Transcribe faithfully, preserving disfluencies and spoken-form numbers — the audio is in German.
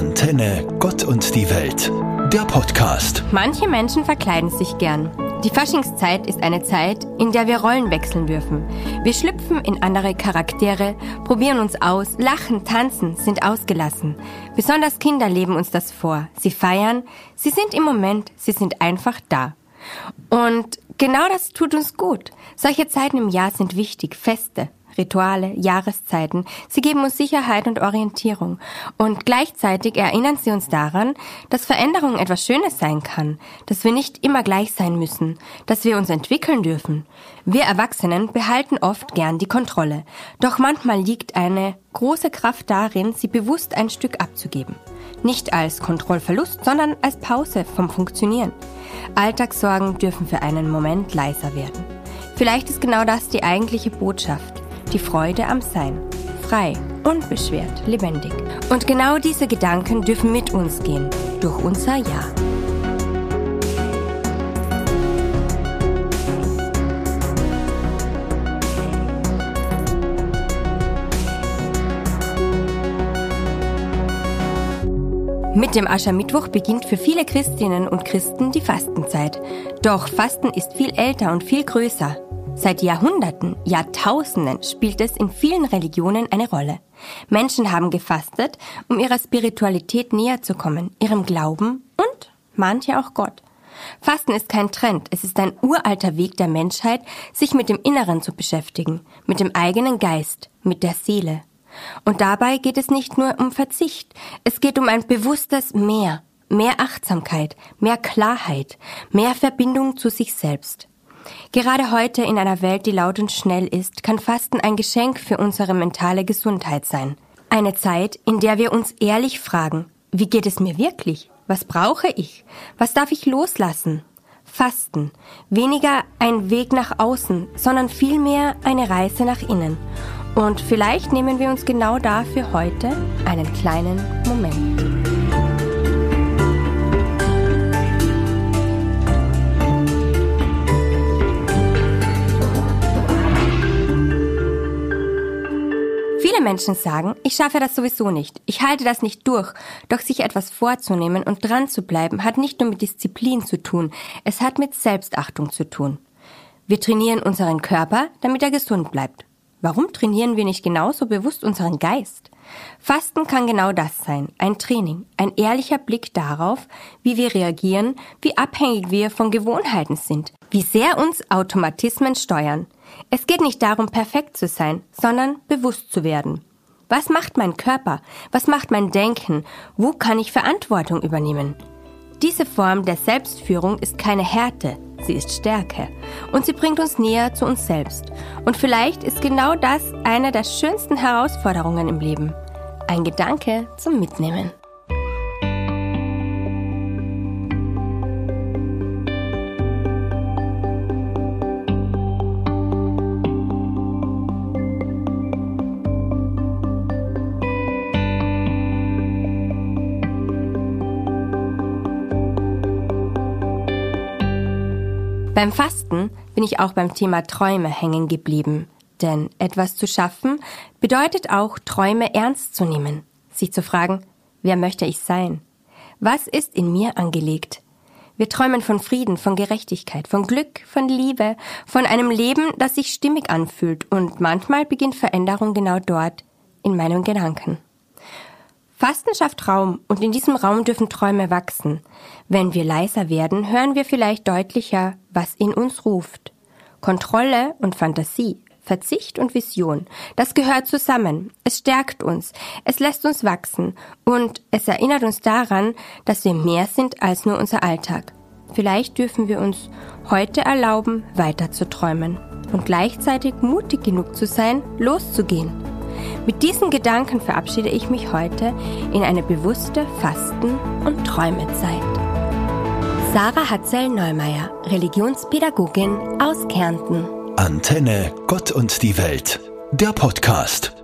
Antenne Gott und die Welt, der Podcast. Manche Menschen verkleiden sich gern. Die Faschingszeit ist eine Zeit, in der wir Rollen wechseln dürfen. Wir schlüpfen in andere Charaktere, probieren uns aus, lachen, tanzen, sind ausgelassen. Besonders Kinder leben uns das vor. Sie feiern, sie sind im Moment, sie sind einfach da. Und genau das tut uns gut. Solche Zeiten im Jahr sind wichtig, Feste, Rituale, Jahreszeiten. Sie geben uns Sicherheit und Orientierung. Und gleichzeitig erinnern sie uns daran, dass Veränderung etwas Schönes sein kann, dass wir nicht immer gleich sein müssen, dass wir uns entwickeln dürfen. Wir Erwachsenen behalten oft gern die Kontrolle. Doch manchmal liegt eine große Kraft darin, sie bewusst ein Stück abzugeben. Nicht als Kontrollverlust, sondern als Pause vom Funktionieren. Alltagssorgen dürfen für einen Moment leiser werden. Vielleicht ist genau das die eigentliche Botschaft. Die Freude am Sein. Frei, unbeschwert, lebendig. Und genau diese Gedanken dürfen mit uns gehen, durch unser Jahr. Mit dem Aschermittwoch beginnt für viele Christinnen und Christen die Fastenzeit. Doch Fasten ist viel älter und viel größer. Seit Jahrhunderten, Jahrtausenden spielt es in vielen Religionen eine Rolle. Menschen haben gefastet, um ihrer Spiritualität näher zu kommen, ihrem Glauben und manche auch Gott. Fasten ist kein Trend, es ist ein uralter Weg der Menschheit, sich mit dem Inneren zu beschäftigen, mit dem eigenen Geist, mit der Seele. Und dabei geht es nicht nur um Verzicht, es geht um ein bewusstes Mehr, mehr Achtsamkeit, mehr Klarheit, mehr Verbindung zu sich selbst. Gerade heute in einer Welt, die laut und schnell ist, kann Fasten ein Geschenk für unsere mentale Gesundheit sein. Eine Zeit, in der wir uns ehrlich fragen, wie geht es mir wirklich? Was brauche ich? Was darf ich loslassen? Fasten. Weniger ein Weg nach außen, sondern vielmehr eine Reise nach innen. Und vielleicht nehmen wir uns genau dafür heute einen kleinen Moment. Viele Menschen sagen, ich schaffe das sowieso nicht, ich halte das nicht durch, doch sich etwas vorzunehmen und dran zu bleiben, hat nicht nur mit Disziplin zu tun, es hat mit Selbstachtung zu tun. Wir trainieren unseren Körper, damit er gesund bleibt. Warum trainieren wir nicht genauso bewusst unseren Geist? Fasten kann genau das sein, ein Training, ein ehrlicher Blick darauf, wie wir reagieren, wie abhängig wir von Gewohnheiten sind, wie sehr uns Automatismen steuern. Es geht nicht darum, perfekt zu sein, sondern bewusst zu werden. Was macht mein Körper? Was macht mein Denken? Wo kann ich Verantwortung übernehmen? Diese Form der Selbstführung ist keine Härte, sie ist Stärke. Und sie bringt uns näher zu uns selbst. Und vielleicht ist genau das eine der schönsten Herausforderungen im Leben. Ein Gedanke zum Mitnehmen. Beim Fasten bin ich auch beim Thema Träume hängen geblieben. Denn etwas zu schaffen bedeutet auch, Träume ernst zu nehmen. Sich zu fragen, wer möchte ich sein? Was ist in mir angelegt? Wir träumen von Frieden, von Gerechtigkeit, von Glück, von Liebe, von einem Leben, das sich stimmig anfühlt. Und manchmal beginnt Veränderung genau dort, in meinen Gedanken. Fasten schafft Raum und in diesem Raum dürfen Träume wachsen. Wenn wir leiser werden, hören wir vielleicht deutlicher, was in uns ruft. Kontrolle und Fantasie, Verzicht und Vision, das gehört zusammen. Es stärkt uns, es lässt uns wachsen und es erinnert uns daran, dass wir mehr sind als nur unser Alltag. Vielleicht dürfen wir uns heute erlauben, weiter zu träumen und gleichzeitig mutig genug zu sein, loszugehen. Mit diesen Gedanken verabschiede ich mich heute in eine bewusste Fasten- und Träumezeit. Sarah Hatzel-Neumeier, Religionspädagogin aus Kärnten. Antenne Gott und die Welt, der Podcast.